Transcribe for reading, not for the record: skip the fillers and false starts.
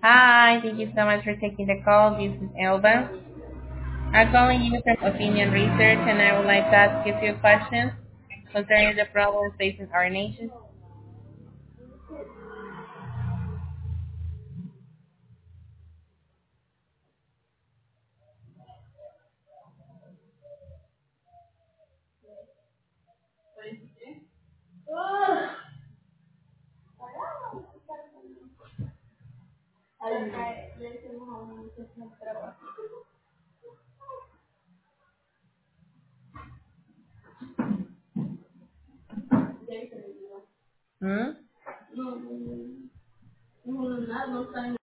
Hi, thank you so much for taking the call. This is Elba. I'm calling you from Opinion Research, and I would like to ask you a few questions concerning the problems facing our nation. Hmm?